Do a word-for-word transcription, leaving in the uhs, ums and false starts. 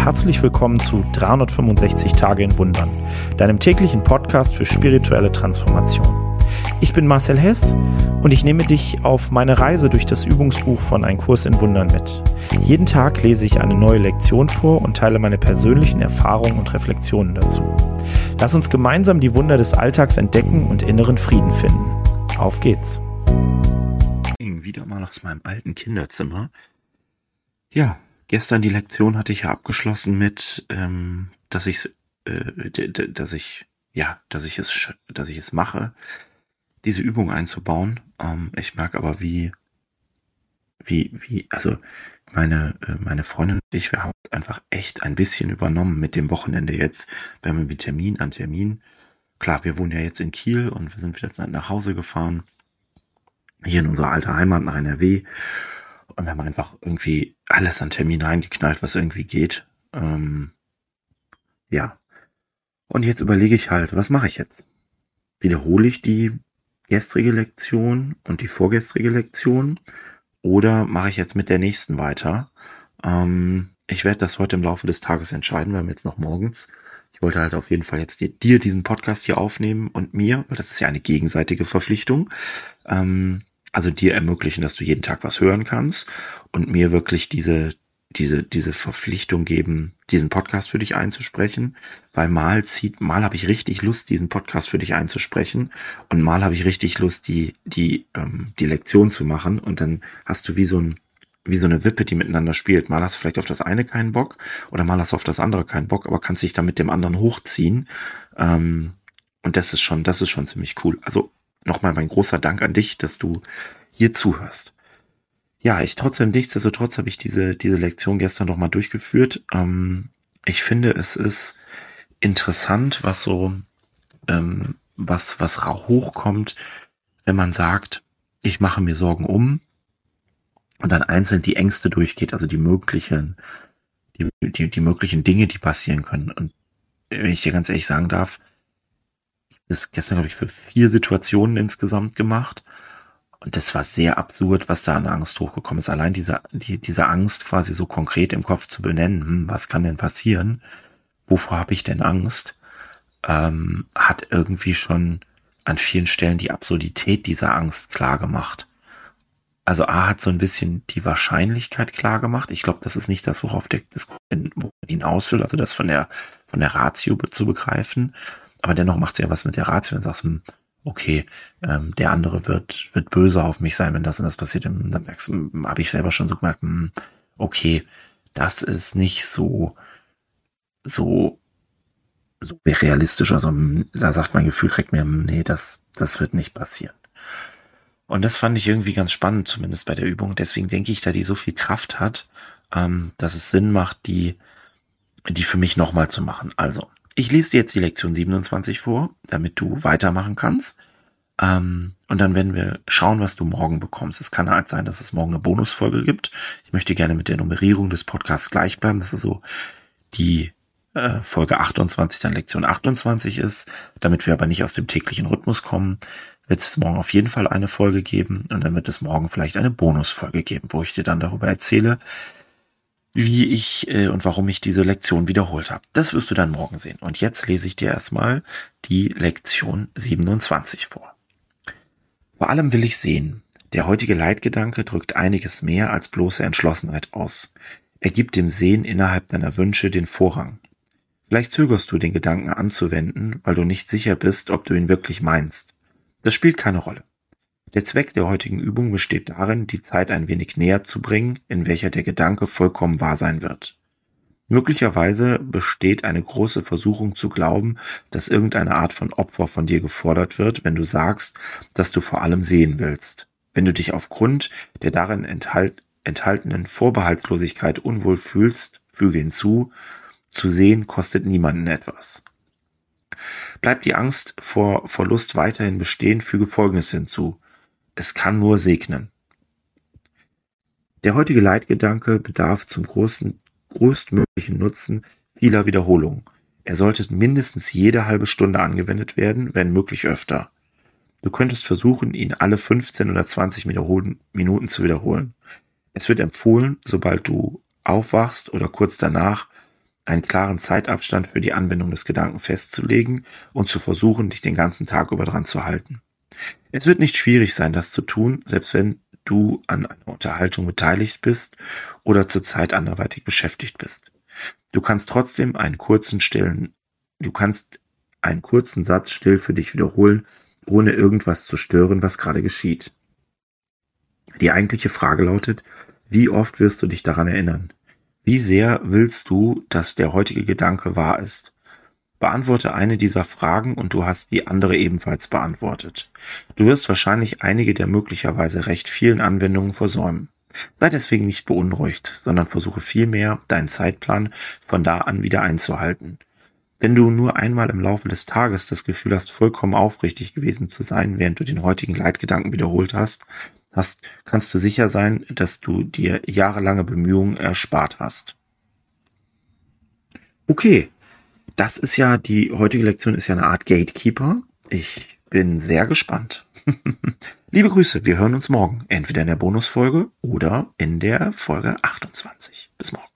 herzlich willkommen zu dreihundertfünfundsechzig Tage in Wundern, deinem täglichen Podcast für spirituelle Transformation. Ich bin Marcel Hess und ich nehme dich auf meine Reise durch das Übungsbuch von Ein Kurs in Wundern mit. Jeden Tag lese ich eine neue Lektion vor und teile meine persönlichen Erfahrungen und Reflexionen dazu. Lass uns gemeinsam die Wunder des Alltags entdecken und inneren Frieden finden. Auf geht's! Wieder mal aus meinem alten Kinderzimmer. Ja, gestern die Lektion hatte ich ja abgeschlossen mit, ähm, dass ich, äh, d- d- dass ich, ja, dass ich es, sch- dass ich es mache, diese Übung einzubauen. Ähm, ich merke aber, wie, wie, wie, also meine, äh, meine Freundin und ich, wir haben es einfach echt ein bisschen übernommen mit dem Wochenende jetzt. Wir haben irgendwie Termin an Termin. Klar, wir wohnen ja jetzt in Kiel und wir sind wieder nach Hause gefahren. Hier in unsere alte Heimat nach N R W. Und wir haben einfach irgendwie alles an Termin reingeknallt, was irgendwie geht. Ähm, ja. Und jetzt überlege ich halt, was mache ich jetzt? Wiederhole ich die gestrige Lektion und die vorgestrige Lektion? Oder mache ich jetzt mit der nächsten weiter? Ähm, ich werde das heute im Laufe des Tages entscheiden. Wir haben jetzt noch morgens. Ich wollte halt auf jeden Fall jetzt dir, dir diesen Podcast hier aufnehmen und mir, weil das ist ja eine gegenseitige Verpflichtung. Ähm, also dir ermöglichen, dass du jeden Tag was hören kannst und mir wirklich diese, diese, diese Verpflichtung geben, diesen Podcast für dich einzusprechen, weil mal zieht, mal habe ich richtig Lust, diesen Podcast für dich einzusprechen und mal habe ich richtig Lust, die, die, ähm, die Lektion zu machen und dann hast du wie so ein, wie so eine Wippe, die miteinander spielt. Mal hast du vielleicht auf das eine keinen Bock oder mal hast du auf das andere keinen Bock, aber kannst dich dann mit dem anderen hochziehen. Ähm, und das ist schon, das ist schon ziemlich cool. Also nochmal mein großer Dank an dich, dass du hier zuhörst. Ja, ich trotzdem, nichtsdestotrotz habe ich diese, diese Lektion gestern nochmal durchgeführt. Ähm, ich finde, es ist interessant, was so, ähm, was, was ra- hochkommt, wenn man sagt, ich mache mir Sorgen um und dann einzeln die Ängste durchgeht, also die möglichen, die, die, die möglichen Dinge, die passieren können. Und wenn ich dir ganz ehrlich sagen darf, das gestern, glaube ich, für vier Situationen insgesamt gemacht. Und das war sehr absurd, was da an Angst hochgekommen ist. Allein diese, die, diese Angst quasi so konkret im Kopf zu benennen, hm, was kann denn passieren? Wovor habe ich denn Angst? Ähm, hat irgendwie schon an vielen Stellen die Absurdität dieser Angst klar gemacht. Also A hat so ein bisschen die Wahrscheinlichkeit klar gemacht. Ich glaube, das ist nicht das, worauf der Diskurs hinaus will, also das von der, von der Ratio be- zu begreifen. Aber dennoch macht es ja was mit der Ratio und sagst, hm, okay, ähm, der andere wird wird böse auf mich sein, wenn das und das passiert. Dann merkst du, habe ich selber schon so gemerkt, hm, okay, das ist nicht so so so realistisch. Also hm, da sagt mein Gefühl direkt mir, hm, nee, das das wird nicht passieren. Und das fand ich irgendwie ganz spannend, zumindest bei der Übung. Deswegen denke ich, da die so viel Kraft hat, ähm, dass es Sinn macht, die die für mich nochmal zu machen. Also, ich lese dir jetzt die Lektion siebenundzwanzig vor, damit du weitermachen kannst. Ähm, und dann werden wir schauen, was du morgen bekommst. Es kann halt sein, dass es morgen eine Bonusfolge gibt. Ich möchte gerne mit der Nummerierung des Podcasts gleich bleiben, dass es so die äh, Folge achtundzwanzig dann Lektion achtundzwanzig ist. Damit wir aber nicht aus dem täglichen Rhythmus kommen, wird es morgen auf jeden Fall eine Folge geben und dann wird es morgen vielleicht eine Bonusfolge geben, wo ich dir dann darüber erzähle, wie ich äh, und warum ich diese Lektion wiederholt habe. Das wirst du dann morgen sehen. Und jetzt lese ich dir erstmal die Lektion siebenundzwanzig vor. Vor allem will ich sehen. Der heutige Leitgedanke drückt einiges mehr als bloße Entschlossenheit aus. Er gibt dem Sehen innerhalb deiner Wünsche den Vorrang. Vielleicht zögerst du, den Gedanken anzuwenden, weil du nicht sicher bist, ob du ihn wirklich meinst. Das spielt keine Rolle. Der Zweck der heutigen Übung besteht darin, die Zeit ein wenig näher zu bringen, in welcher der Gedanke vollkommen wahr sein wird. Möglicherweise besteht eine große Versuchung zu glauben, dass irgendeine Art von Opfer von dir gefordert wird, wenn du sagst, dass du vor allem sehen willst. Wenn du dich aufgrund der darin enthalt, enthaltenen Vorbehaltslosigkeit unwohl fühlst, füge hinzu, zu sehen kostet niemanden etwas. Bleibt die Angst vor Verlust weiterhin bestehen, füge Folgendes hinzu. Es kann nur segnen. Der heutige Leitgedanke bedarf zum großen, größtmöglichen Nutzen vieler Wiederholungen. Er sollte mindestens jede halbe Stunde angewendet werden, wenn möglich öfter. Du könntest versuchen, ihn alle fünfzehn oder zwanzig Minuten zu wiederholen. Es wird empfohlen, sobald du aufwachst oder kurz danach, einen klaren Zeitabstand für die Anwendung des Gedanken festzulegen und zu versuchen, dich den ganzen Tag über dran zu halten. Es wird nicht schwierig sein, das zu tun, selbst wenn du an einer Unterhaltung beteiligt bist oder zurzeit anderweitig beschäftigt bist. Du kannst trotzdem einen kurzen stillen, du kannst einen kurzen Satz still für dich wiederholen, ohne irgendwas zu stören, was gerade geschieht. Die eigentliche Frage lautet, wie oft wirst du dich daran erinnern? Wie sehr willst du, dass der heutige Gedanke wahr ist? Beantworte eine dieser Fragen und du hast die andere ebenfalls beantwortet. Du wirst wahrscheinlich einige der möglicherweise recht vielen Anwendungen versäumen. Sei deswegen nicht beunruhigt, sondern versuche vielmehr, deinen Zeitplan von da an wieder einzuhalten. Wenn du nur einmal im Laufe des Tages das Gefühl hast, vollkommen aufrichtig gewesen zu sein, während du den heutigen Leitgedanken wiederholt hast, hast, kannst du sicher sein, dass du dir jahrelange Bemühungen erspart hast. Okay, das ist ja, die heutige Lektion ist ja eine Art Gatekeeper. Ich bin sehr gespannt. Liebe Grüße, wir hören uns morgen, entweder in der Bonusfolge oder in der Folge achtundzwanzig. Bis morgen.